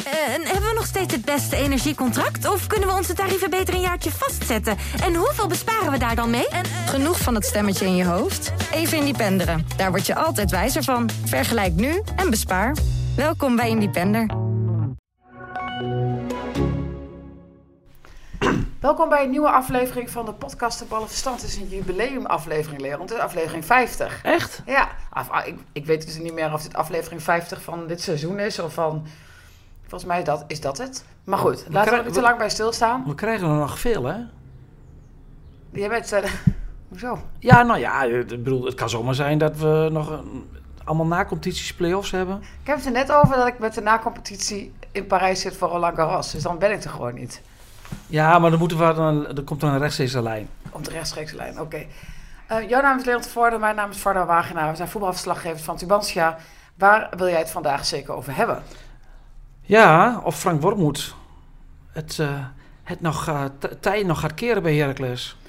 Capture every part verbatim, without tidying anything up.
En hebben we nog steeds het beste energiecontract? Of kunnen we onze tarieven beter een jaartje vastzetten? En hoeveel besparen we daar dan mee? En, uh... Genoeg van het stemmetje in je hoofd? Even Independeren. Daar word je altijd wijzer van. Vergelijk nu en bespaar. Welkom bij Independer. Welkom bij een nieuwe aflevering van de podcast De Ballen Verstand. Het is een jubileumaflevering, Leon. Het is aflevering vijftig. Echt? Ja. Af, ah, ik, ik weet dus niet meer of dit aflevering vijftig van dit seizoen is of van... Volgens mij is dat, is dat het. Maar goed, we laten krijgen, we er niet te lang bij stilstaan. We krijgen er nog veel, hè? Jij bent... Uh, hoezo? Ja, nou ja, ik bedoel, het kan zomaar zijn dat we nog een, allemaal na-competities, play-offs hebben. Ik heb het er net over dat ik met de na-competitie in Parijs zit voor Roland Garros. Dus dan ben ik er gewoon niet. Ja, maar dan moeten we dan, er komt dan een rechtstreekse lijn. Op de rechtstreekse lijn, oké. Okay. Uh, jouw naam is Leon te Voorde, mijn naam is Varda Wagenaar. We zijn voetbalverslaggevers van Tubantia. Waar wil jij het vandaag zeker over hebben? Ja, of Frank Wormoed het, uh, het nog, uh, t- tij nog gaat keren bij Heracles.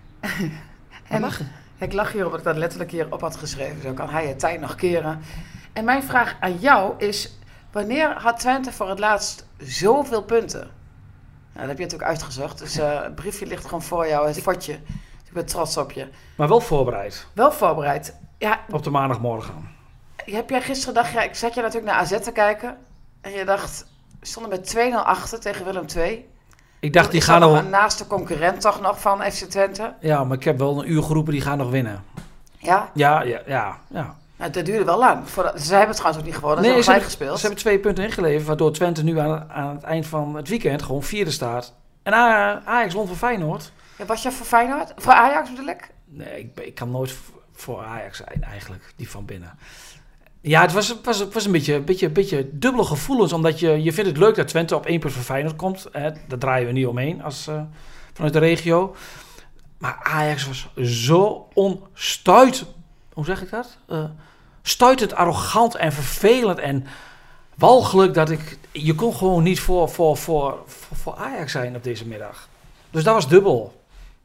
en lachen. Ik lach hier omdat ik dat letterlijk hier op had geschreven. Zo kan hij het tij nog keren. En mijn vraag aan jou is... Wanneer had Twente voor het laatst zoveel punten? Nou, dat heb je natuurlijk uitgezocht. Dus uh, het briefje ligt gewoon voor jou. Het fotje. Ik ben trots op je. Maar wel voorbereid. Wel voorbereid. Ja. Op de maandagmorgen. Heb jij gisteren dacht, ja, ik zat je natuurlijk naar A Z te kijken. En je dacht, we stonden met twee nul achter tegen Willem twee. Ik dacht, die is gaan nog... Naast de concurrent toch nog van F C Twente. Ja, maar ik heb wel een uur geroepen, die gaan nog winnen. Ja? Ja, ja, ja. ja. Nou, dat duurde wel lang. Voordat, ze hebben het trouwens ook niet gewonnen. Nee, ze hebben ze, gespeeld. Ze hebben twee punten ingeleverd, waardoor Twente nu aan, aan het eind van het weekend gewoon vierde staat. En Ajax won voor Feyenoord. Ja, was je voor Feyenoord? Voor Ajax bedoel ik? Nee, ik, ik kan nooit voor Ajax zijn eigenlijk, die van binnen. Ja, het was, was, was een beetje, beetje, beetje dubbele gevoelens, omdat je, je vindt het leuk dat Twente op één punt voor Feyenoord komt. Hè, daar draaien we niet omheen als, uh, vanuit de regio. Maar Ajax was zo onstuit, hoe zeg ik dat? Uh, stuitend, arrogant en vervelend en walgelijk dat ik... Je kon gewoon niet voor, voor, voor, voor, voor Ajax zijn op deze middag. Dus dat was dubbel.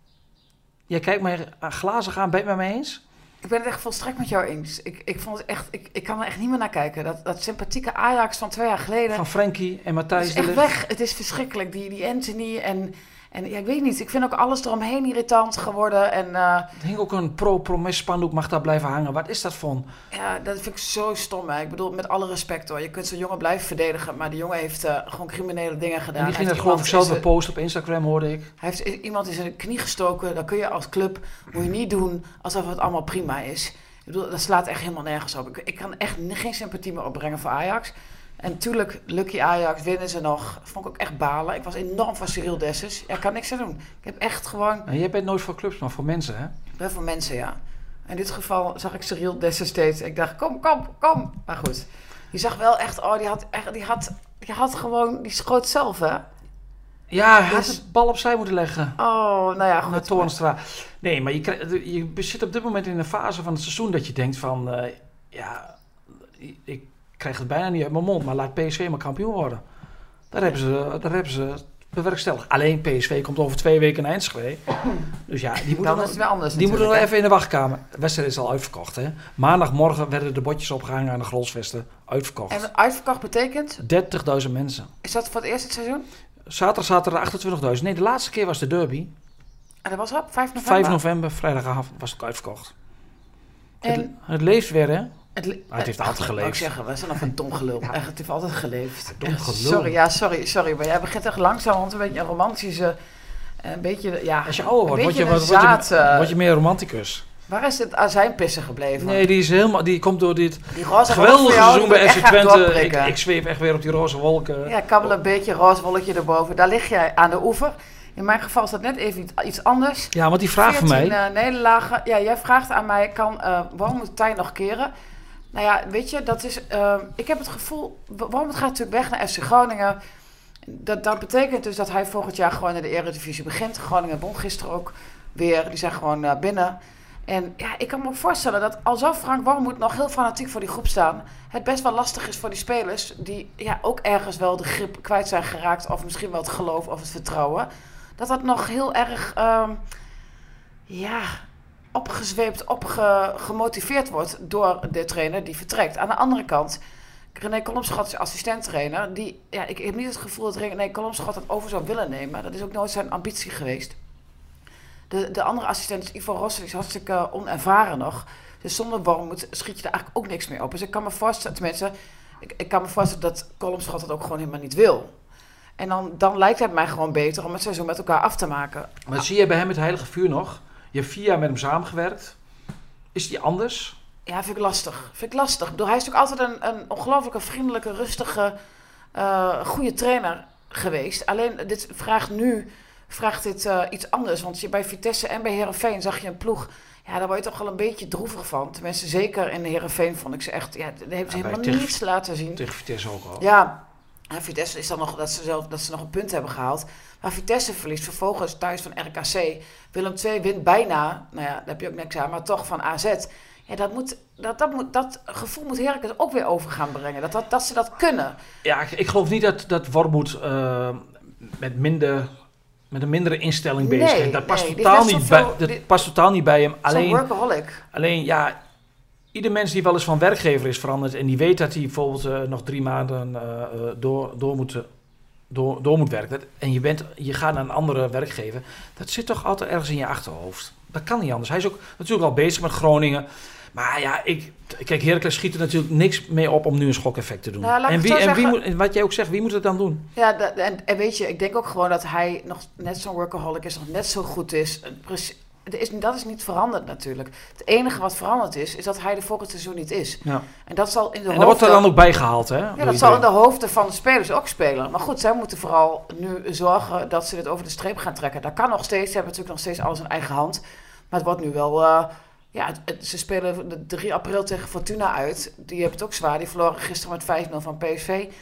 Jij kijkt mij glazig aan, ben je het met mij eens? Ik ben het echt volstrekt met jou eens. Ik, ik vond het echt, ik, ik kan er echt niet meer naar kijken. Dat, dat sympathieke Ajax van twee jaar geleden. Van Frenkie en Matthijs. Het is echt weg. Het is verschrikkelijk. Die, die Anthony en, en ja, ik weet niet. Ik vind ook alles eromheen irritant geworden. En, uh, er hing ook een pro-promes spandoek, mag daar blijven hangen. Wat is dat voor? Ja, dat vind ik zo stom. Hè. Ik bedoel, met alle respect hoor. Je kunt zo'n jongen blijven verdedigen. Maar die jongen heeft uh, gewoon criminele dingen gedaan. En die ging dat geloof ik zelf een post op Instagram, hoorde ik. Hij heeft iemand in zijn knie gestoken. Dan kun je als club, moet je niet doen alsof het allemaal prima is. Ik bedoel, dat slaat echt helemaal nergens op. Ik, ik kan echt geen sympathie meer opbrengen voor Ajax. En natuurlijk, lucky Ajax, winnen ze nog. Vond ik ook echt balen. Ik was enorm van Cyril Dessers. Ja, ik kan niks aan doen. Ik heb echt gewoon... En jij bent nooit voor clubs, maar voor mensen, hè? Ik ben voor mensen, ja. In dit geval zag ik Cyril Dessers steeds. Ik dacht, kom, kom, kom. Maar goed. Je zag wel echt, oh, die had, echt, die had, die had gewoon, die schoot zelf, hè? Ja, hij had de bal opzij moeten leggen. Oh, nou ja, goed. Naar Toornstra. Nee, maar je, je zit op dit moment in een fase van het seizoen dat je denkt van... Uh, ja, ik krijg het bijna niet uit mijn mond, maar laat P S V maar kampioen worden. Daar hebben ze, daar hebben ze bewerkstelligd. Alleen P S V komt over twee weken naar Enschede. Dus ja, die moeten, nog, wel anders, die moeten nog even in de wachtkamer. De wedstrijd is al uitverkocht, hè. Maandagmorgen werden de bordjes opgehangen aan de Grolsvesten. Uitverkocht. En uitverkocht betekent? dertigduizend mensen. Is dat voor het eerste seizoen? Zaterdag zaten er achtentwintigduizend. Nee, de laatste keer was de derby. En dat was op vijf november? vijf november, vrijdagavond, was het ook uitverkocht. En het, het leeft weer, hè? Het, le- het heeft altijd geleefd. Ik zeggen, we zijn nog een dom gelul. Ja. Echt, het heeft altijd geleefd. Dom gelul. Sorry, ja, sorry, sorry. Maar jij begint echt langzaam, want een beetje een romantische... Een beetje, ja... Als je ouder wordt, word je, word, zaad, word, je, word je meer romanticus. Waar is het azijnpissen gebleven? Nee, die is helemaal, die komt door dit die roze geweldige seizoen bij F C Twente. Ik, ik, ik zweef echt weer op die roze wolken. Ja, kabbel een beetje roze wolkje erboven. Daar lig jij aan de oever. In mijn geval is dat net even iets, iets anders. Ja, want die vraag van mij... veertien uh, nederlagen. Ja, jij vraagt aan mij, kan uh, waarom moet Tij nog keren? Nou ja, weet je, dat is... Uh, ik heb het gevoel... Waarom gaat natuurlijk weg naar F C Groningen? Dat, dat betekent dus dat hij volgend jaar gewoon in de Eredivisie begint. Groningen won gisteren ook weer. Die zijn gewoon uh, binnen. En ja, ik kan me ook voorstellen dat al zou Frank Wormoed nog heel fanatiek voor die groep staan, het best wel lastig is voor die spelers die ja, ook ergens wel de grip kwijt zijn geraakt of misschien wel het geloof of het vertrouwen. Dat dat nog heel erg um, ja, opgezweept, opgemotiveerd wordt door de trainer die vertrekt. Aan de andere kant René Kolmschot is assistent-trainer. Die, ja, ik heb niet het gevoel dat René Kolmschot het over zou willen nemen. Dat is ook nooit zijn ambitie geweest. De, de andere assistent is Ivo Rossel, is hartstikke onervaren nog. Dus zonder Wormoed schiet je er eigenlijk ook niks meer op. Dus ik kan me voorstellen, tenminste, ik, ik kan me voorstellen dat Kolmschot het ook gewoon helemaal niet wil. En dan, dan lijkt het mij gewoon beter om het seizoen met elkaar af te maken. Maar zie je bij hem het heilige vuur nog? Je hebt vier jaar met hem samengewerkt. Is die anders? Ja, vind ik lastig. Vind ik lastig. Ik bedoel, hij is natuurlijk altijd een, een ongelooflijke, vriendelijke, rustige, uh, goede trainer geweest. Alleen, dit vraagt nu vraagt dit uh, iets anders. Want je, bij Vitesse en bij Heerenveen zag je een ploeg. Ja, daar word je toch wel een beetje droevig van. Tenminste, zeker in de Heerenveen vond ik ze echt. Ja, daar hebben ze ja, helemaal tegen, niets laten zien. Tegen Vitesse ook al. Ja, en Vitesse is dan nog dat ze, zelf, dat ze nog een punt hebben gehaald. Maar Vitesse verliest vervolgens thuis van R K C. Willem twee wint bijna. Nou ja, daar heb je ook niks aan, maar toch van A Z. Ja, dat, moet, dat, dat, moet, dat gevoel moet Heracles ook weer over gaan brengen. Dat, dat, dat ze dat kunnen. Ja, ik, ik geloof niet dat, dat Wormoed uh, met, minder, met een mindere instelling bezig is. Nee, dat, past nee, totaal niet bij, dat die, past totaal niet bij hem. Alleen, workaholic. Alleen, ja, ieder mens die wel eens van werkgever is veranderd en die weet dat hij bijvoorbeeld uh, nog drie maanden uh, door, door, moet, door, door moet werken. Dat, en je, bent, je gaat naar een andere werkgever. Dat zit toch altijd ergens in je achterhoofd. Dat kan niet anders. Hij is ook natuurlijk al bezig met Groningen. Maar ja, ik, kijk, Heracles schiet er natuurlijk niks mee op om nu een schokeffect te doen. Nou, en wie, en wie moet, en wat jij ook zegt, wie moet het dan doen? Ja, de, en, en weet je, ik denk ook gewoon dat hij nog net zo'n workaholic is, nog net zo goed is. is. Dat is niet veranderd natuurlijk. Het enige wat veranderd is, is dat hij de volgend seizoen niet is. Ja. En dat zal in de en hoofden... dat wordt er dan ook bijgehaald, hè? Ja, dat zal in de hoofden van de spelers ook spelen. Maar goed, zij moeten vooral nu zorgen dat ze dit over de streep gaan trekken. Dat kan nog steeds, ze hebben natuurlijk nog steeds alles in eigen hand. Maar het wordt nu wel... Uh, ja, het, het, ze spelen de drie april tegen Fortuna uit. Die hebben het ook zwaar. Die verloren gisteren met vijf nul van P S V.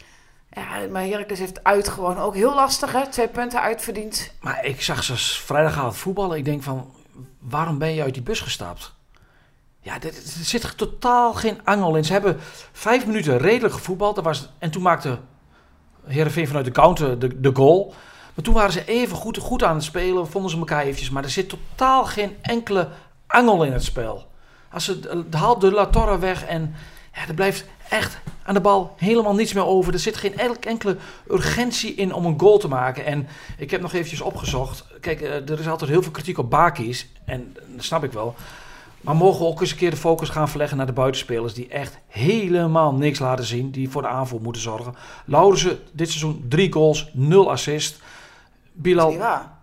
Ja, maar Heracles heeft uit gewoon ook heel lastig, hè? Twee punten uitverdiend. Maar ik zag ze vrijdagavond voetballen. Ik denk van, waarom ben je uit die bus gestapt? Ja, er zit totaal geen angel in. Ze hebben vijf minuten redelijk gevoetbald. Dat was, en toen maakte Heerenveen vanuit de counter de, de goal. Maar toen waren ze even goed, goed aan het spelen. Vonden ze elkaar eventjes. Maar er zit totaal geen enkele angel in het spel. Als ze haalt de La Torre weg en ja, er blijft echt aan de bal helemaal niets meer over. Er zit geen enkele urgentie in om een goal te maken. En ik heb nog eventjes opgezocht. Kijk, er is altijd heel veel kritiek op Bakis. En dat snap ik wel. Maar mogen we ook eens een keer de focus gaan verleggen naar de buitenspelers die echt helemaal niks laten zien. Die voor de aanval moeten zorgen. Laurensen dit seizoen drie goals, nul assist. Bilal,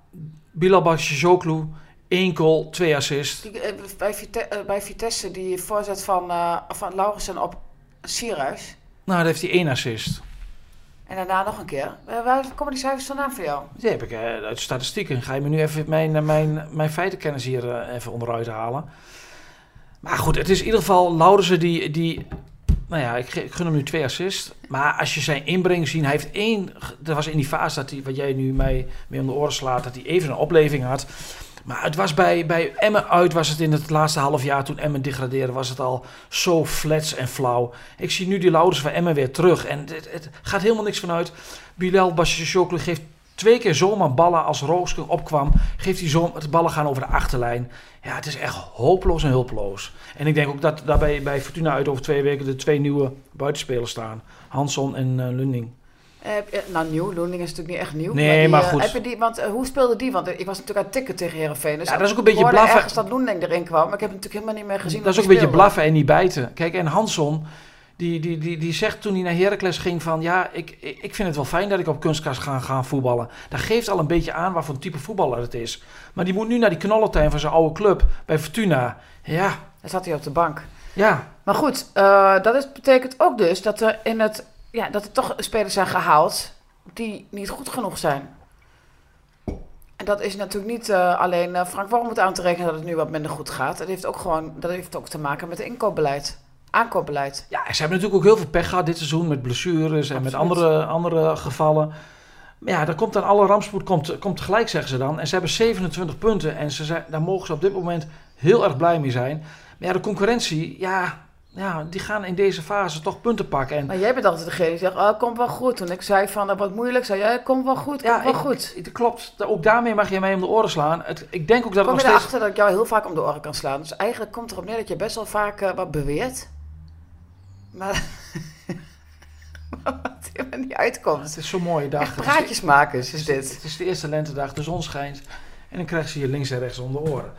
Bilal Bakshishoglu, één goal, twee assist. Die, bij, Vite, bij Vitesse, die voorzet van, uh, van Laurensen op Sierhuis. Nou, daar heeft hij één assist. En daarna nog een keer. Uh, waar komen die cijfers vandaan voor jou? Die heb ik uh, uit de statistieken. Ga je me nu even mijn, mijn, mijn feitenkennis hier uh, even onderuit halen. Maar goed, het is in ieder geval Laurensen die... die nou ja, ik, ik gun hem nu twee assists. Maar als je zijn inbreng ziet, hij heeft één... Er was in die fase dat hij, wat jij nu mij mee om de oren slaat, dat hij even een opleving had. Maar het was bij, bij Emmen uit, was het in het laatste half jaar toen Emmen degradeerde, was het al zo flats en flauw. Ik zie nu die Laurensen van Emmen weer terug. En het, het gaat helemaal niks vanuit. Bilal Bakshishoglu geeft twee keer zomaar ballen als Rooske opkwam. Geeft hij zo, de ballen gaan over de achterlijn. Ja, het is echt hopeloos en hulpeloos. En ik denk ook dat daarbij bij Fortuna uit over twee weken de twee nieuwe buitenspelers staan. Hansson en uh, Lunding. Uh, nou, nieuw. Lunding is natuurlijk niet echt nieuw. Nee, maar, die, maar uh, goed. Heb je die, want uh, hoe speelde die? Want uh, ik was natuurlijk aan het tikken tegen Heerenveen. Dus ja, dat is ook een beetje blaffen. ergens dat Lunding erin kwam. Maar ik heb hem natuurlijk helemaal niet meer gezien. Dat is ook een beetje blaffen en niet bijten. Kijk, en Hansson... Die, die, die, die zegt toen hij naar Heracles ging van... ja, ik, ik vind het wel fijn dat ik op kunstgras ga gaan voetballen. Dat geeft al een beetje aan wat voor type voetballer het is. Maar die moet nu naar die knollentuin van zijn oude club bij Fortuna. Ja. Daar zat hij op de bank. Ja. Maar goed, uh, dat is, betekent ook dus dat er, in het, ja, dat er toch spelers zijn gehaald... die niet goed genoeg zijn. En dat is natuurlijk niet uh, alleen uh, Frank Wormoed aan te rekenen... dat het nu wat minder goed gaat. Dat heeft ook, gewoon, dat heeft ook te maken met het inkoopbeleid. Aankoopbeleid. Ja, ze hebben natuurlijk ook heel veel pech gehad dit seizoen met blessures en Absoluut. met andere, andere gevallen. Maar ja, daar komt dan alle rampspoed komt, komt tegelijk, zeggen ze dan. En ze hebben zevenentwintig punten en ze zijn, daar mogen ze op dit moment heel erg blij mee zijn. Maar ja, de concurrentie, ja, ja die gaan in deze fase toch punten pakken. En maar jij bent altijd degene die zegt, oh, komt wel goed. Toen ik zei van, dat wordt moeilijk, zei jij, komt wel goed, komt ja, wel ik, goed. Ik, klopt, ook daarmee mag je mij om de oren slaan. Het, ik denk ook dat Kom het je nog steeds... erachter dat ik jou heel vaak om de oren kan slaan. Dus eigenlijk komt erop neer dat je best wel vaak uh, wat beweert. Maar wat helemaal niet uitkomt. Het is zo'n mooie dag. Echt praatjesmakers is dit. Het is de eerste lentedag, de zon schijnt. En dan krijg je je links en rechts om de oren.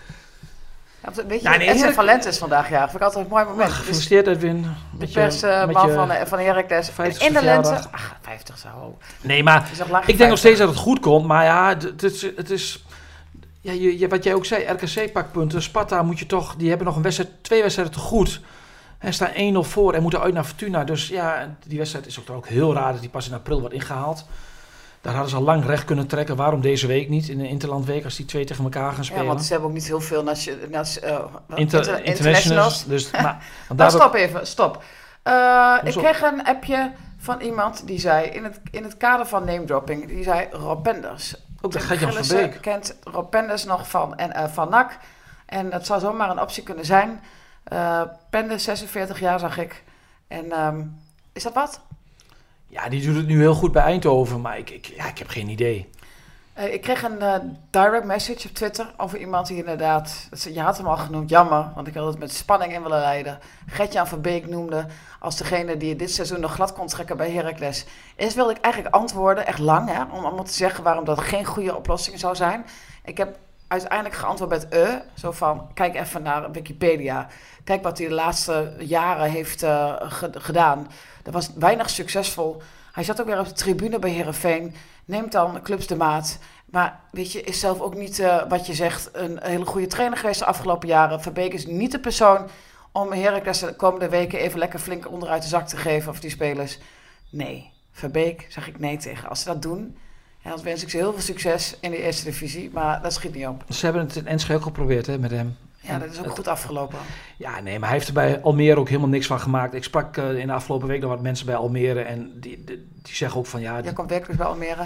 Ja, weet je, Ja, nee, Edwin Herk- van Lent is vandaag jarig. Vind ik altijd een mooi moment. Dus Gefeliciteerd Edwin. de Met je- persman met uh, je van, van Heracles. vijftigste In de lente. verjaardag. Ach, vijftig zo. Nee, maar Is nog lang ik denk nog vijftig. steeds dat het goed komt. Maar ja, d- het is... Het is ja, je, je, wat jij ook zei, R K C pakt punten. Sparta moet je toch... Die hebben nog een wedstrijd, twee wedstrijden te goed. En staan één nul voor en moeten uit naar Fortuna. Dus ja, die wedstrijd is ook, ook heel raar dat die pas in april wordt ingehaald. Daar hadden ze al lang recht kunnen trekken. Waarom deze week niet? In de Interlandweek als die twee tegen elkaar gaan spelen. Ja, want ze hebben ook niet heel veel nation, nation, uh, Inter- inter- internationals. Dus, maar, want Nou, daar stop even, stop. Uh, ik Hoezo? kreeg een appje van iemand die zei, in het, in het kader van name dropping, die zei Rob Penders. ook dat gaat Jan Gillissen Verbeek. kent Rob Penders nog van, en, uh, van N A C. En dat zou zomaar een optie kunnen zijn. Uh, Penders, zesenveertig jaar zag ik. En um, is dat wat? Ja, die doet het nu heel goed bij Eindhoven. Maar ik, ik, ja, ik heb geen idee. Uh, ik kreeg een uh, direct message op Twitter over iemand die inderdaad, je had hem al genoemd, jammer, want ik had het met spanning in willen leiden. Gert-Jan Verbeek noemde als degene die dit seizoen nog glad kon trekken bij Heracles. Eerst wilde ik eigenlijk antwoorden, echt lang, hè, om allemaal te zeggen waarom dat geen goede oplossing zou zijn. Ik heb uiteindelijk geantwoord met eh, zo van, kijk even naar Wikipedia. Kijk wat hij de laatste jaren heeft uh, ge- gedaan. Dat was weinig succesvol. Hij zat ook weer op de tribune bij Heerenveen. Neemt dan clubs de maat. Maar weet je, is zelf ook niet, uh, wat je zegt, een hele goede trainer geweest de afgelopen jaren. Verbeek is niet de persoon om Heracles de komende weken even lekker flink onderuit de zak te geven of die spelers. Nee, Verbeek zeg ik nee tegen. Als ze dat doen, ja, dan wens ik ze heel veel succes in de eerste divisie. Maar dat schiet niet op. Ze hebben het in Enschede ook geprobeerd hè, met hem. Ja, dat is ook Het- goed afgelopen. Ja, nee, maar hij heeft er bij Almere ook helemaal niks van gemaakt. Ik sprak uh, in de afgelopen week nog wat mensen bij Almere en die, die, die zeggen ook van ja... Jij komt werkelijk bij Almere.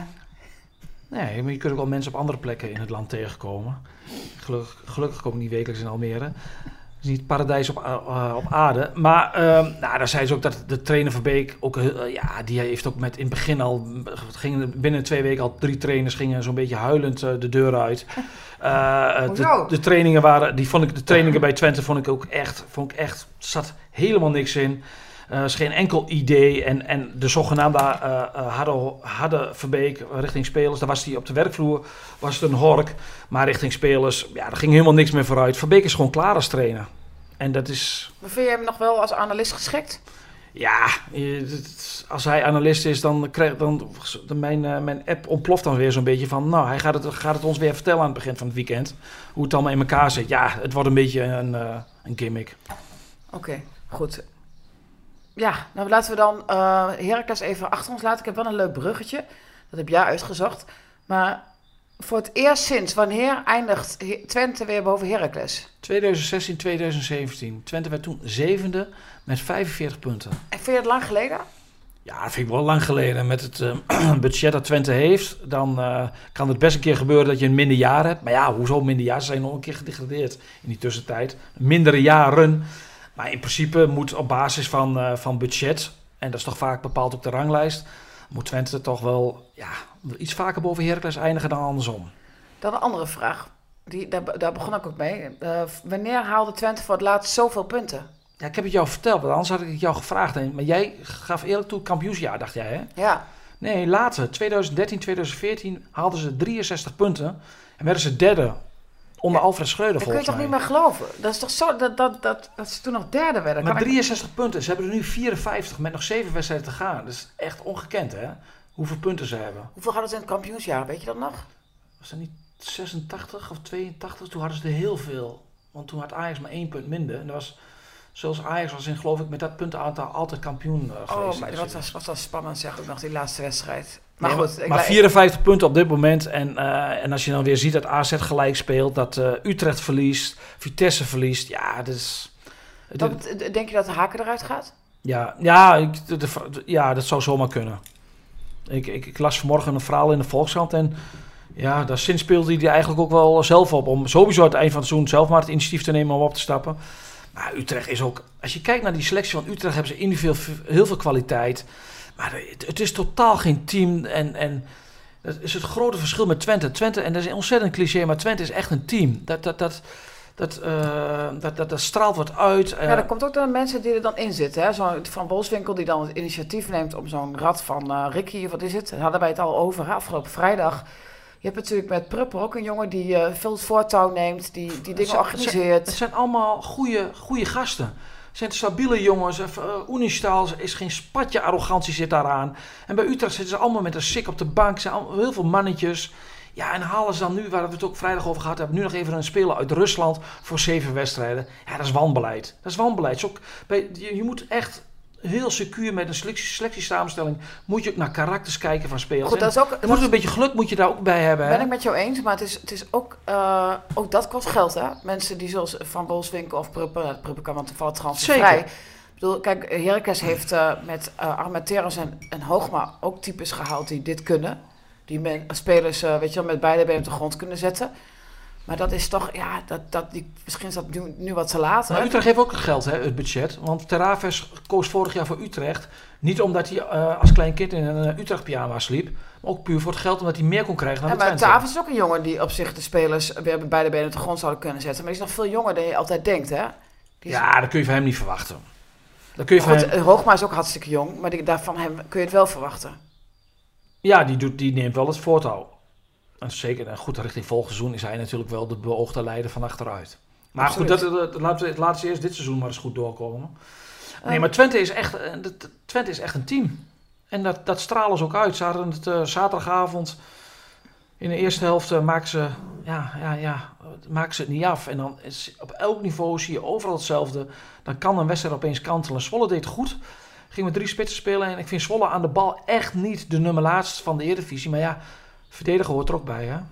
Nee, maar je kunt ook wel mensen op andere plekken in het land tegenkomen. Gelukkig, gelukkig kom ik niet wekelijks in Almere. Het is niet het paradijs op, uh, op aarde. Maar uh, nou, daar zei ze ook dat de trainer Verbeek ook, uh, ja, die heeft ook met in het begin al, gingen binnen twee weken al drie trainers gingen zo'n beetje huilend uh, de deur uit. Uh, de, Hoezo? de trainingen waren, die vond ik, de trainingen bij Twente vond ik ook echt, vond ik echt, zat helemaal niks in. Er uh, is geen enkel idee. En, en de zogenaamde uh, uh, hadden, hadden Verbeek richting spelers. Daar was hij op de werkvloer, was het een hork. Maar richting spelers, ja, er ging helemaal niks meer vooruit. Verbeek is gewoon klaar als trainer. En dat is... Maar vind je hem nog wel als analist geschikt? Ja, je- het- als hij analist is, dan krijgt dan, dan mijn, uh, mijn app ontploft dan weer zo'n beetje van... Nou, hij gaat het, gaat het ons weer vertellen aan het begin van het weekend. Hoe het allemaal in elkaar zit. Ja, het wordt een beetje een, uh, een gimmick. Oké, okay, goed. Ja, nou laten we dan uh, Heracles even achter ons laten. Ik heb wel een leuk bruggetje. Dat heb jij uitgezocht. Maar voor het eerst sinds wanneer eindigt He- Twente weer boven Heracles? twintig zestien, twintig zeventien. Twente werd toen zevende met vijfenveertig punten. En vind je het lang geleden? Ja, dat vind ik wel lang geleden. Met het uh, budget dat Twente heeft, dan uh, kan het best een keer gebeuren dat je een minder jaar hebt. Maar ja, hoezo minder jaar? Ze zijn nog een keer gedegradeerd in die tussentijd. Mindere jaren. Maar in principe moet op basis van, uh, van budget, en dat is toch vaak bepaald op de ranglijst, moet Twente toch wel ja, iets vaker boven Heracles eindigen dan andersom. Dan een andere vraag. Die, daar, daar begon ik ook mee. Uh, wanneer haalde Twente voor het laatst zoveel punten? Ja, ik heb het jou verteld, want anders had ik het jou gevraagd. hè. Maar jij gaf eerlijk toe kampioensjaar, dacht jij, hè? Ja. Nee, later, twintig dertien, twintig veertien, haalden ze drieënzestig punten en werden ze derde onder Ja, Alfred Schreuder Dat kun je volgens toch mij. niet meer geloven? Dat is toch zo dat, dat, dat, dat ze toen nog derde werden? Maar Kan ik- drieënzestig punten, ze hebben er nu vierenvijftig met nog zeven wedstrijden te gaan. Dat is echt ongekend, hè? Hoeveel punten ze hebben. Hoeveel hadden ze in het kampioensjaar? Weet je dat nog? Was dat niet zesentachtig of tweeëntachtig? Toen hadden ze er heel veel. Want toen had Ajax maar één punt minder. En dat was, zoals Ajax was in, geloof ik, met dat puntenaantal altijd kampioen uh, geweest. Oh, maar dat was, was wel spannend, zeg ik nog, die laatste wedstrijd. Maar Nee, goed. ik maar la- vierenvijftig punten op dit moment. En, uh, en als je dan weer ziet dat A Z gelijk speelt, dat uh, Utrecht verliest, Vitesse verliest. Ja, dat is... het- Wat bet- denk je dat de Haken eruit gaat? Ja, ja, ik, de, de- de- ja, dat zou zomaar kunnen. Ik, ik, ik las vanmorgen een verhaal in de Volkskrant en ja, daar sinds speelde hij er eigenlijk ook wel zelf op. Om sowieso aan het eind van het seizoen zelf maar het initiatief te nemen om op te stappen. Maar Utrecht is ook, als je kijkt naar die selectie van Utrecht, hebben ze individueel heel veel kwaliteit. Maar het, het is totaal geen team en... en dat is het grote verschil met Twente. Twente, en dat is een ontzettend cliché, maar Twente is echt een team. Dat, dat, dat, Dat, uh, dat, dat, dat straalt wat uit. Uh. Ja, er komt ook de mensen die er dan in zitten. Hè? Zo Van Bolswinkel die dan het initiatief neemt om zo'n rad van uh, Ricky, of wat is het? Daar hadden wij het al over, hè? Afgelopen vrijdag. Je hebt natuurlijk met Prupper ook een jongen die uh, veel het voortouw neemt, die, die dingen zijn, organiseert. Het zijn, zijn allemaal goede, goede gasten. Het zijn stabiele jongens. Uh, Unistal is geen spatje arrogantie zit daaraan. En bij Utrecht zitten ze allemaal met een sik op de bank. Zijn allemaal, heel veel mannetjes. Ja, en halen ze dan nu, waar we het ook vrijdag over gehad hebben, nu nog even een speler uit Rusland voor zeven wedstrijden. Ja, dat is wanbeleid. Dat is wanbeleid. Ook bij, je, je moet echt heel secuur met een selectie, selectiesamenstelling, moet je ook naar karakters kijken van spelers. Goed, dat is ook, er moet een beetje geluk moet je daar ook bij hebben. Ben hè? ik met jou eens, maar het is, het is ook, uh, ook dat kost geld, hè? Mensen die zoals Van Bolswinkel of Prupper, Prupper kan want toevallig transfervrij. Ik bedoel, kijk, Heracles heeft uh, met uh, Armenteros en, en Hoogma ook types gehaald die dit kunnen. Die men, spelers, uh, weet je wel, met beide benen op de grond kunnen zetten. Maar dat is toch, ja, dat, dat, die, misschien is dat nu, nu wat te laat. Maar Utrecht heeft ook geld, hè, het budget. Want Teraves koos vorig jaar voor Utrecht. Niet omdat hij uh, als klein kind in een Utrecht pyjama sliep. Maar ook puur voor het geld, omdat hij meer kon krijgen dan ja, de maar Twente. Teraves is ook een jongen die op zich de spelers weer met beide benen op de grond zouden kunnen zetten. Maar die is nog veel jonger dan je altijd denkt, hè? Die is... Ja, dat kun je van hem niet verwachten. Dat kun je Goed, van hem... Hoogma is ook hartstikke jong, maar die, daarvan hem kun je het wel verwachten. Ja, die, doet, die neemt wel het voortouw. En zeker, en goed, richting volgend seizoen is hij natuurlijk wel de beoogde leider van achteruit. Maar Absoluut. goed, dat, dat, laten we laten ze eerst dit seizoen maar eens goed doorkomen. Nee, um, maar Twente is, echt, Twente is echt een team. En dat, dat stralen ze ook uit. Ze hadden het uh, zaterdagavond in de eerste helft uh, maken, ze, ja, ja, ja, maken ze het niet af. En dan is op elk niveau zie je overal hetzelfde. Dan kan een wedstrijd opeens kantelen. Zwolle deed het goed. Ging met drie spitsen spelen. En ik vind Zwolle aan de bal echt niet de nummer laatst van de Eredivisie. Maar ja, verdedigen hoort er ook bij, hè.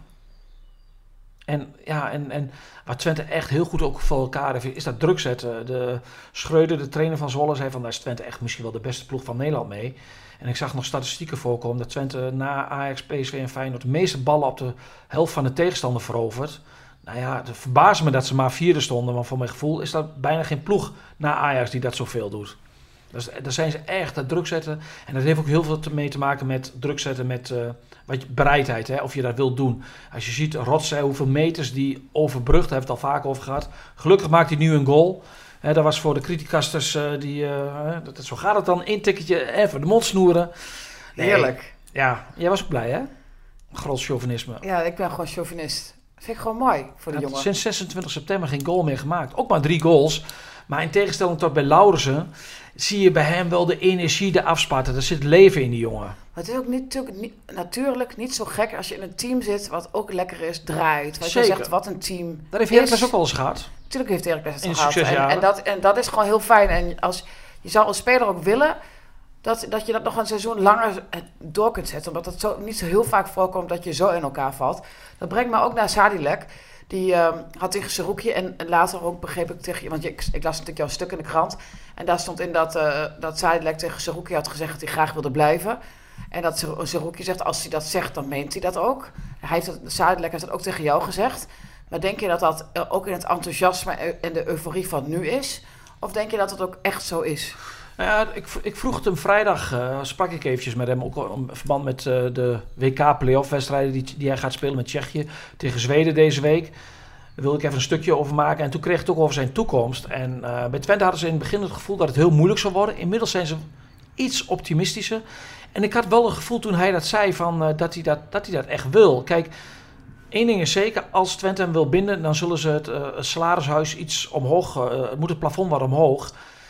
En, ja, en, en wat Twente echt heel goed ook voor elkaar heeft, is dat druk zetten. De Schreuder, de trainer van Zwolle, zei van daar is Twente echt misschien wel de beste ploeg van Nederland mee. En ik zag nog statistieken voorkomen dat Twente na Ajax, P S V en Feyenoord de meeste ballen op de helft van de tegenstander verovert. Nou ja, het verbaast me dat ze maar vierde stonden, maar voor mijn gevoel is dat bijna geen ploeg na Ajax die dat zoveel doet. Dus daar zijn ze echt dat druk zetten. En dat heeft ook heel veel mee te maken met druk zetten met uh, wat je, bereidheid. Hè, of je dat wilt doen. Als je ziet, Rotzij, hoeveel meters die overbrugt, daar hebben we het al vaak over gehad. Gelukkig maakt hij nu een goal. Hè, dat was voor de criticasters, uh, die, uh, dat, zo gaat het dan. Eén tikketje, even de mond snoeren. Nee, heerlijk. Ja, jij was ook blij, hè? Groot chauvinisme. Ja, ik ben gewoon chauvinist. Dat vind ik gewoon mooi voor de jongen. Sinds zesentwintig september geen goal meer gemaakt. Ook maar drie goals. Maar in tegenstelling tot bij Laurensen zie je bij hem wel de energie, de afspatten. Er zit leven in die jongen. Maar het is ook niet, natuurlijk, niet, natuurlijk niet zo gek als je in een team zit wat ook lekker is, draait. Wat je zegt, wat een team Dat heeft Heracles ook al eens gehad. Natuurlijk heeft Heracles het al gehad. En, en, dat, en dat is gewoon heel fijn. En als, je zou als speler ook willen dat, dat je dat nog een seizoen langer door kunt zetten. Omdat het zo, niet zo heel vaak voorkomt dat je zo in elkaar valt. Dat brengt me ook naar Sadilek. Die uh, had tegen Seruki en, en later ook begreep ik tegen je, want je, ik, ik las natuurlijk jouw stuk in de krant. En daar stond in dat, uh, dat Sadilek tegen Seruki had gezegd dat hij graag wilde blijven. En dat Seruki zegt, als hij dat zegt, dan meent hij dat ook. Hij heeft dat, Sadilek heeft dat ook tegen jou gezegd. Maar denk je dat dat uh, ook in het enthousiasme en de euforie van nu is? Of denk je dat het ook echt zo is? Nou ja, ik, ik vroeg het hem vrijdag, uh, sprak ik eventjes met hem, ook in verband met uh, de W K-playoff wedstrijden die, die hij gaat spelen met Tsjechië tegen Zweden deze week. Daar wilde ik even een stukje over maken en toen kreeg ik het ook over zijn toekomst. En uh, bij Twente hadden ze in het begin het gevoel dat het heel moeilijk zou worden. Inmiddels zijn ze iets optimistischer. En ik had wel het gevoel toen hij dat zei van, uh, dat, hij dat, dat hij dat echt wil. Kijk, één ding is zeker, als Twente hem wil binden, dan zullen ze het, uh, het salarishuis iets omhoog, uh, het moet het plafond wat omhoog.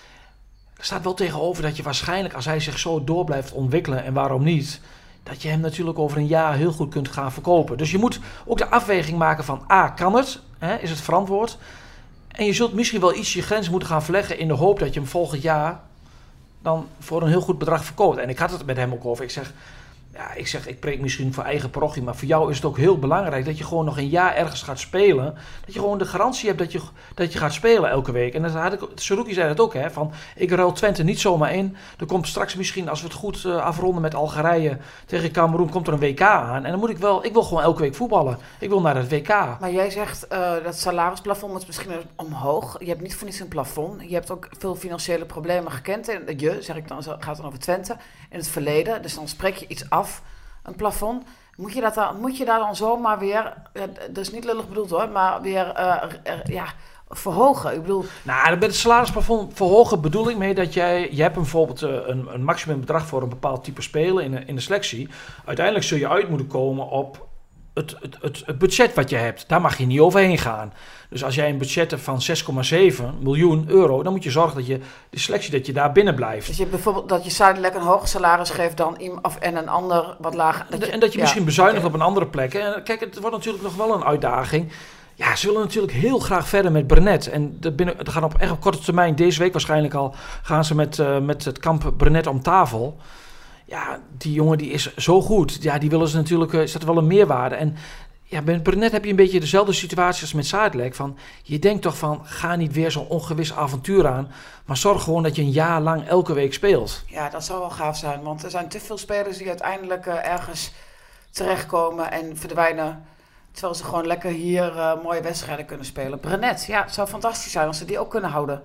Er staat wel tegenover dat je waarschijnlijk, als hij zich zo door blijft ontwikkelen, en waarom niet, dat je hem natuurlijk over een jaar heel goed kunt gaan verkopen. Dus je moet ook de afweging maken van, A, kan het? Hè, is het verantwoord? En je zult misschien wel iets je grens moeten gaan verleggen in de hoop dat je hem volgend jaar dan voor een heel goed bedrag verkoopt. En ik had het met hem ook over. Ik zeg, ja, ik zeg, ik preek misschien voor eigen parochie, maar voor jou is het ook heel belangrijk dat je gewoon nog een jaar ergens gaat spelen. Dat je gewoon de garantie hebt dat je, dat je gaat spelen elke week. En dat had ik, Seruki zei dat ook, hè, van ik ruil Twente niet zomaar in. Er komt straks misschien, als we het goed uh, afronden met Algerije tegen Kameroen, komt er een W K aan. En dan moet ik wel, ik wil gewoon elke week voetballen. Ik wil naar het W K. Maar jij zegt, uh, dat salarisplafond moet misschien omhoog. Je hebt niet voor niets een plafond. Je hebt ook veel financiële problemen gekend. En je, zeg ik dan, gaat dan over Twente, in het verleden. Dus dan spreek je iets af, een plafond. Moet je, dat dan, moet je daar dan zomaar weer, dat is niet lullig bedoeld hoor, maar weer uh, uh, ja, verhogen? Ik bedoel... Nou, bij het salarisplafond verhogen bedoel ik mee dat jij, je hebt bijvoorbeeld uh, een, een maximumbedrag voor een bepaald type spelen in, in de selectie. Uiteindelijk zul je uit moeten komen op het, het, het, het budget wat je hebt. Daar mag je niet overheen gaan. Dus als jij een budget hebt van zes komma zeven miljoen euro, dan moet je zorgen dat je de selectie dat je daar binnen blijft. Dus je bijvoorbeeld dat je Zuidelijk een hoger salaris geeft dan iemand of en een ander wat lager. Dat je, en dat je ja, misschien bezuinigt okay. op een andere plek. En kijk, het wordt natuurlijk nog wel een uitdaging. Ja, ze willen natuurlijk heel graag verder met Brenet. En de binnen, het gaat op echt op korte termijn, deze week waarschijnlijk al, gaan ze met, uh, met het kamp Brenet om tafel. Ja, die jongen die is zo goed. Ja, die willen ze natuurlijk, uh, is dat wel een meerwaarde. En ja, met Brenet heb je een beetje dezelfde situatie als met Zuidelijk. Van, je denkt toch van, ga niet weer zo'n ongewis avontuur aan. Maar zorg gewoon dat je een jaar lang elke week speelt. Ja, dat zou wel gaaf zijn. Want er zijn te veel spelers die uiteindelijk uh, ergens terechtkomen en verdwijnen. Terwijl ze gewoon lekker hier uh, mooie wedstrijden kunnen spelen. Brenet, ja, het zou fantastisch zijn als ze die ook kunnen houden.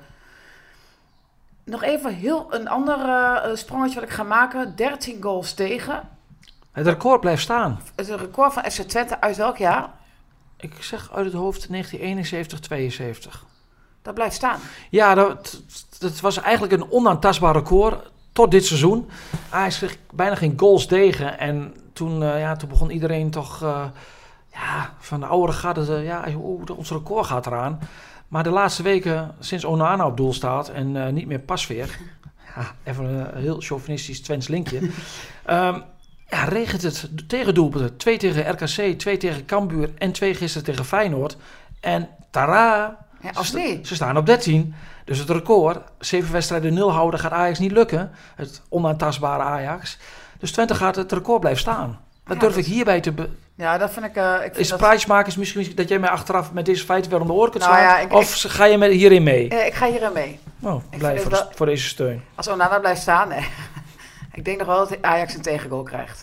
Nog even heel een ander uh, sprongetje wat ik ga maken. dertien goals tegen. Het record blijft staan. Het record van F C Twente uit welk jaar? Ik zeg uit het hoofd negentien eenenzeventig tweeënzeventig. Dat blijft staan? Ja, dat, dat was eigenlijk een onaantastbaar record tot dit seizoen. Ajax kreeg bijna geen goals tegen. En toen, uh, ja, toen begon iedereen toch... Uh, ja, van de oude garde... Uh, ja, oh, ons record gaat eraan. Maar de laatste weken, sinds Onana op doel staat... en uh, niet meer Pasveer... Ja, even een heel chauvinistisch Twents linkje... um, Ja, regent het tegendoelpunten. Twee tegen R K C, twee tegen Cambuur en twee gisteren tegen Feyenoord. En tada, ja, als nee. Ze staan op dertien. Dus het record, zeven wedstrijden nul houden, gaat Ajax niet lukken. Het onaantastbare Ajax. Dus Twente gaat het record blijven staan. Dat ja, durf dat... ik hierbij te... Be- ja, dat vind ik... Uh, ik vind is dat... prijsmakers misschien dat jij mij achteraf met deze feiten weer om de oren kunt nou, slaan? Ja, ik, of ik, ga je met, hierin mee? Uh, ik ga hierin mee. Oh, blij voor, wel, voor deze steun. Als Onana blijft staan, nee. Ik denk nog wel dat Ajax een tegengoal krijgt.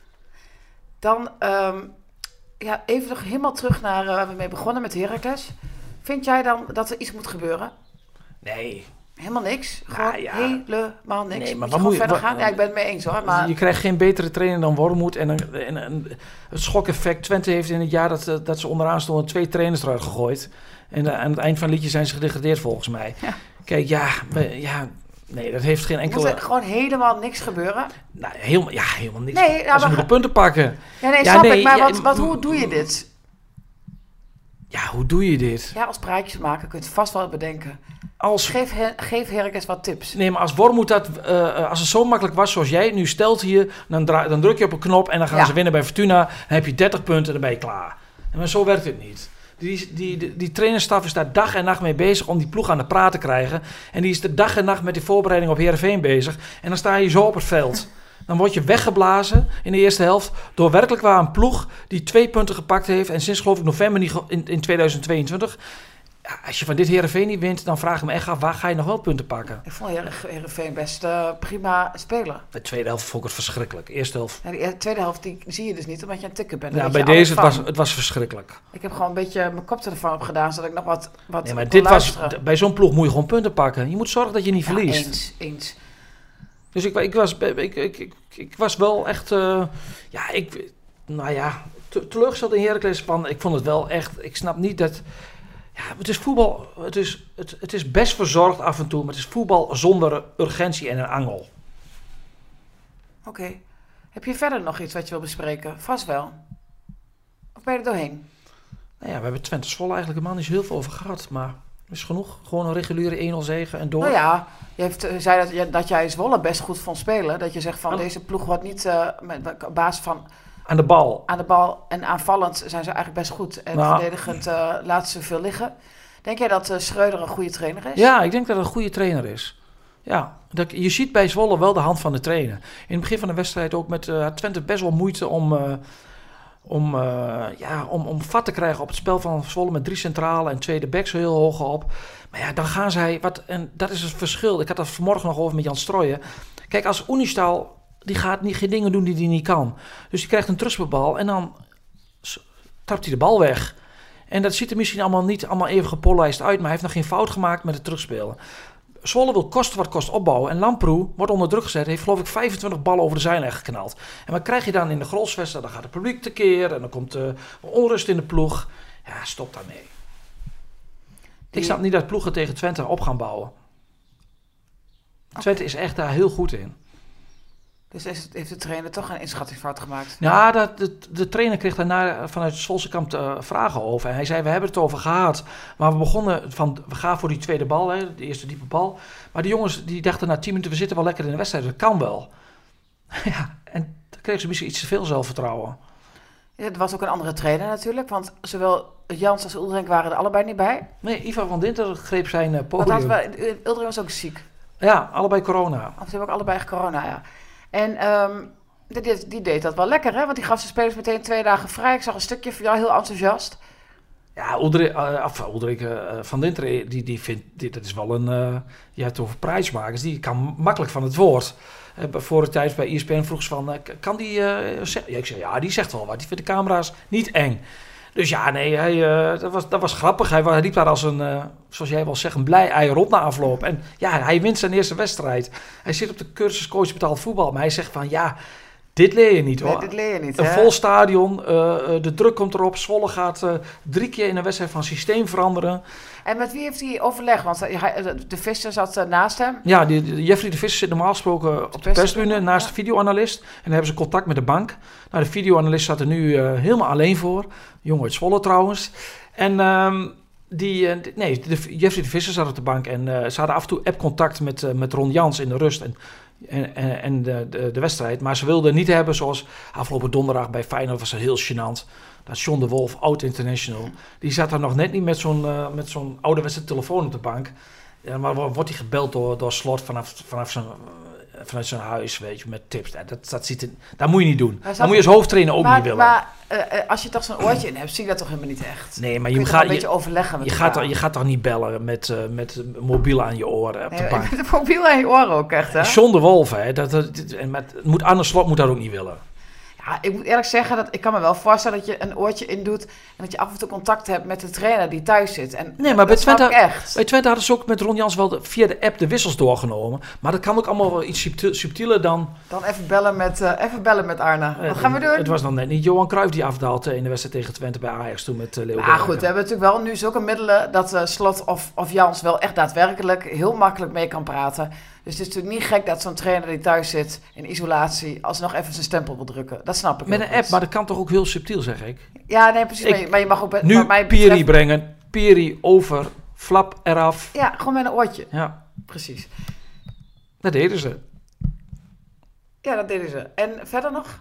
Dan um, ja, even nog helemaal terug naar uh, waar we mee begonnen met Heracles. Vind jij dan dat er iets moet gebeuren? Nee. Helemaal niks? Gewoon ja, ja. helemaal niks? Nee, maar wat moet je verder wat, gaan? Ja, ik ben het mee eens hoor. Maar... Je krijgt geen betere trainer dan Wormoed. En, een, en een, het schokeffect. Twente heeft in het jaar dat, dat ze onderaan stonden twee trainers eruit gegooid. En uh, aan het eind van het liedje zijn ze gedegradeerd volgens mij. Ja. Kijk, ja... ja nee, dat heeft geen enkele... Moet er gewoon helemaal niks gebeuren? Nou, helemaal, ja, helemaal niks. Nee, nou, ze moeten punten pakken. Ja, nee, ja, snap nee, ik. Maar ja, wat, wat, hoe doe je dit? Ja, hoe doe je dit? Ja, als praatjes maken kun je het vast wel bedenken. Als... Geef, her, geef Heracles wat tips. Nee, maar als Wormoed dat... Uh, als het zo makkelijk was zoals jij het nu stelt hier... Dan, dra- dan druk je op een knop en dan gaan ja. ze winnen bij Fortuna. Dan heb je dertig punten en dan ben je klaar. Maar zo werkt het niet. Die, die, die, die trainerstaf is daar dag en nacht mee bezig om die ploeg aan de praat te krijgen. En die is de dag en nacht met die voorbereiding op Heerenveen bezig. En dan sta je zo op het veld. Dan word je weggeblazen in de eerste helft door werkelijk waar een ploeg die twee punten gepakt heeft. En sinds geloof ik november niet in, in tweeduizend tweeëntwintig. Ja, als je van dit Heerenveen niet wint, dan vraag ik me echt af, waar ga je nog wel punten pakken? Ik vond Heerenveen best uh, prima spelen. De tweede helft vond ik het verschrikkelijk. De eerste helft... Ja, de tweede helft die zie je dus niet, omdat je aan het tikken bent. Ja, bij deze het was het was verschrikkelijk. Ik heb gewoon een beetje mijn koptelefoon op gedaan, zodat ik nog wat, wat nee, maar dit was, bij zo'n ploeg moet je gewoon punten pakken. Je moet zorgen dat je niet ja, verliest. Eens, eens. Dus ik, ik, was, ik, ik, ik, ik was wel echt... Uh, ja, ik... Nou ja, te, teleurgesteld in Heracles. Van, ik vond het wel echt... Ik snap niet dat... Ja, het is voetbal... Het is, het, het is best verzorgd af en toe. Maar het is voetbal zonder urgentie en een angel. Oké. Okay. Heb je verder nog iets wat je wil bespreken? Vast wel. Of ben je er doorheen? Nou ja, we hebben Twente Zwolle eigenlijk helemaal niet zo heel veel over gehad. Maar... is genoeg. Gewoon een reguliere één nul zege en door. Nou ja, je heeft, uh, zei dat, je, dat jij Zwolle best goed vond spelen. Dat je zegt van oh. deze ploeg wordt niet uh, met op basis van... Aan de bal. Aan de bal en aanvallend zijn ze eigenlijk best goed. En nou. verdedigend uh, laten ze veel liggen. Denk jij dat uh, Schreuder een goede trainer is? Ja, ik denk dat het een goede trainer is. Ja, dat, je ziet bij Zwolle wel de hand van de trainer. In het begin van de wedstrijd ook met uh, Twente best wel moeite om... Uh, Om, uh, ja, om, om vat te krijgen op het spel van Zwolle met drie centrale en tweede backs heel hoog op. Maar ja, dan gaan zij... Wat, en dat is het verschil. Ik had dat vanmorgen nog over met Jan Strooijen. Kijk, als Oenistal, die gaat niet, geen dingen doen die hij niet kan. Dus die krijgt een terugspelbal en dan trapt hij de bal weg. En dat ziet er misschien allemaal niet allemaal even gepolijst uit, maar hij heeft nog geen fout gemaakt met het terugspelen. Zwolle wil kosten wat kost opbouwen. En Lamproe wordt onder druk gezet. Heeft geloof ik vijfentwintig ballen over de zijlijn geknald. En wat krijg je dan in de Grolsvesten? Dan gaat het publiek tekeer. En dan komt uh, onrust in de ploeg. Ja, stop daarmee. Die... Ik snap niet dat ploegen tegen Twente op gaan bouwen. Okay. Twente is echt daar heel goed in. Dus heeft de trainer toch een inschattingsfout gemaakt? Ja, dat, de, de trainer kreeg daarna vanuit de Zwolse kant uh, vragen over. En hij zei, we hebben het over gehad. Maar we begonnen van, we gaan voor die tweede bal, hè, de eerste diepe bal. Maar die jongens die dachten na tien minuten, we zitten wel lekker in de wedstrijd. Dat kan wel. Ja, en dan kregen ze misschien iets te veel zelfvertrouwen. Ja, er was ook een andere trainer natuurlijk. Want zowel Jans als Uldering waren er allebei niet bij. Nee, Ivan van Dinter greep zijn uh, podium. Want Uldering was ook ziek. Ja, allebei corona. Of ze hebben ook allebei corona, ja. En um, die, die deed dat wel lekker, hè? Want die gaf zijn spelers meteen twee dagen vrij. Ik zag een stukje van jou, heel enthousiast. Ja, Ulrich, uh, of Ulrich uh, van Dinter, die, die vindt, dit dat is wel een, uh, je hebt het over prijsmakers, die kan makkelijk van het woord. Uh, voor de tijd bij E S P N vroeg ze van, uh, kan die uh, zeggen? Ja, ik zei, ja, die zegt wel wat. Die vindt de camera's niet eng. Dus ja, nee, hij, uh, dat, was, dat was grappig. Hij, hij liep daar als een, uh, zoals jij wel zegt, een blij ei rond na afloop. En ja, hij wint zijn eerste wedstrijd. Hij zit op de cursus coach betaald voetbal. Maar hij zegt van, ja, dit leer je niet hoor. Nee, dit leer je niet, een hè? vol stadion, uh, de druk komt erop. Zwolle gaat uh, drie keer in een wedstrijd van systeem veranderen. En met wie heeft hij overleg? Want hij, de Visser zat uh, naast hem. Ja, die, die Jeffrey de Visser zit normaal gesproken op de perstribune naast ja. de videoanalist. En dan hebben ze contact met de bank. Nou, de videoanalist zat er nu uh, helemaal alleen voor. Jongen uit Zwolle trouwens. En um, die, uh, nee, de, Jeffrey de Visser zat op de bank. En uh, ze hadden af en toe app-contact met, uh, met Ron Jans in de rust. En En, en, en de, de, de wedstrijd. Maar ze wilden niet hebben zoals afgelopen donderdag bij Feyenoord was het heel gênant. Dat John de Wolf, oud-international, die zat daar nog net niet met zo'n, uh, met zo'n ouderwetse telefoon op de bank. Ja, maar wordt hij gebeld door, door Slot vanaf, vanaf zijn, vanuit zijn huis, weet je, met tips. Dat, dat, ziet het, dat moet je niet doen. Dat moet je als hoofdtrainer ook maar, niet willen. Maar uh, als je toch zo'n oortje in hebt, zie je dat toch helemaal niet echt? Nee, maar je, je gaat een beetje overleggen met je gaat, toch, je gaat toch niet bellen met, uh, met mobiel aan je oren op nee, de bank. Met mobiel aan je oren ook echt, hè? John de Wolf, hè. Dat, dat, en met, moet, Arne Slot moet dat ook niet willen. Ja, ik moet eerlijk zeggen, dat ik kan me wel voorstellen dat je een oortje indoet en dat je af en toe contact hebt met de trainer die thuis zit. En nee, maar bij Twente, echt. bij Twente hadden ze ook met Ron Jans wel de, via de app de wissels doorgenomen. Maar dat kan ook allemaal wel iets subtiel, subtieler dan... Dan even bellen met, uh, even bellen met Arne. Wat uh, gaan we doen? Het was dan net niet Johan Cruijff die afdaalt in de wedstrijd tegen Twente bij Ajax toen met uh, Leo. Ja, goed, we hebben natuurlijk wel nu zulke middelen dat uh, Slot of, of Jans wel echt daadwerkelijk heel makkelijk mee kan praten. Dus het is natuurlijk niet gek dat zo'n trainer die thuis zit in isolatie alsnog even zijn stempel wil drukken. Dat snap ik. Met een app, maar dat kan toch ook heel subtiel, zeg ik. Ja, nee, precies. Ik, maar, je, maar je mag ook bij, nu mij Piri betreft... brengen, Piri over, flap eraf. Ja, gewoon met een oortje. Ja, precies. Dat deden ze. Ja, dat deden ze. En verder nog?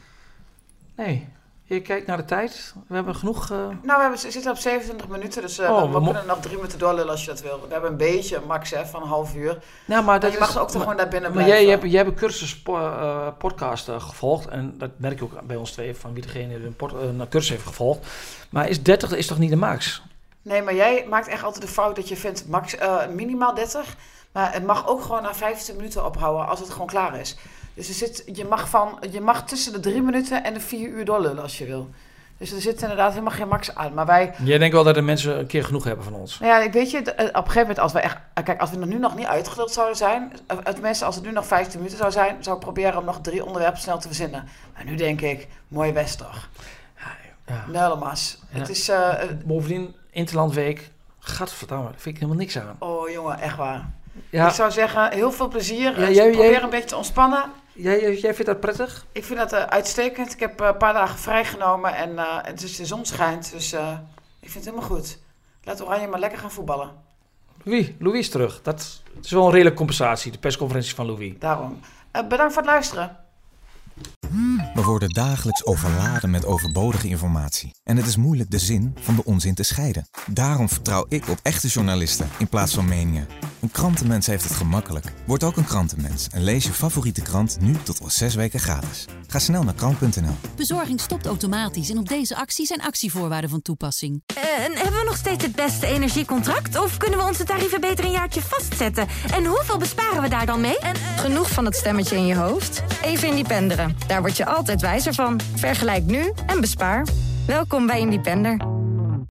Nee. Je kijkt naar de tijd. We hebben genoeg... Uh... Nou, we, hebben, we zitten op zevenentwintig minuten, dus uh, oh, we, we, we kunnen mo- nog drie minuten doorlullen als je dat wil. We hebben een beetje een max hè, van een half uur. Nou, maar dat je mag is, er ook maar, gewoon daar binnen maar blijven. Jij, jij, hebt, jij hebt een cursus uh, podcast uh, gevolgd. En dat merk je ook bij ons twee, van wie degene een, port, uh, een cursus heeft gevolgd. Maar is dertig is toch niet de max? Nee, maar jij maakt echt altijd de fout dat je vindt max, uh, minimaal dertig. Maar het mag ook gewoon na vijftien minuten ophouden als het gewoon klaar is. Dus er zit, je, mag van, je mag tussen de drie minuten en de vier uur doorlullen als je wil. Dus er zit inderdaad helemaal geen max aan. Maar wij... Jij denkt wel dat de mensen een keer genoeg hebben van ons? Nou ja, ik weet je, op een gegeven moment als we echt... Kijk, als we er nu nog niet uitgeduld zouden zijn... Tenminste, als het nu nog vijftien minuten zou zijn... zou ik proberen om nog drie onderwerpen snel te verzinnen. Maar nu denk ik, mooi West toch? Ja, ja. Nellemas. Ja. Het is... Uh, Bovendien, Interlandweek... Gadverdamme, daar vind ik helemaal niks aan. Oh jongen, echt waar. Ja. Ik zou zeggen, heel veel plezier. Ja, jij, probeer jij... een beetje te ontspannen. Jij, jij vindt dat prettig? Ik vind dat uh, uitstekend. Ik heb uh, een paar dagen vrijgenomen en uh, het is de zon schijnt. Dus uh, ik vind het helemaal goed. Laat Oranje maar lekker gaan voetballen. Louis, Louis is terug. Dat is wel een redelijke compensatie, de persconferentie van Louis. Daarom. Uh, bedankt voor het luisteren. We worden dagelijks overladen met overbodige informatie. En het is moeilijk de zin van de onzin te scheiden. Daarom vertrouw ik op echte journalisten in plaats van meningen. Een krantenmens heeft het gemakkelijk. Word ook een krantenmens en lees je favoriete krant nu tot wel zes weken gratis. Ga snel naar krant punt n l. Bezorging stopt automatisch en op deze actie zijn actievoorwaarden van toepassing. En hebben we nog steeds het beste energiecontract? Of kunnen we onze tarieven beter een jaartje vastzetten? En hoeveel besparen we daar dan mee? En, uh... Genoeg van het stemmetje in je hoofd? Even Independeren. Daar word je altijd wijzer van. Vergelijk nu en bespaar. Welkom bij Independer.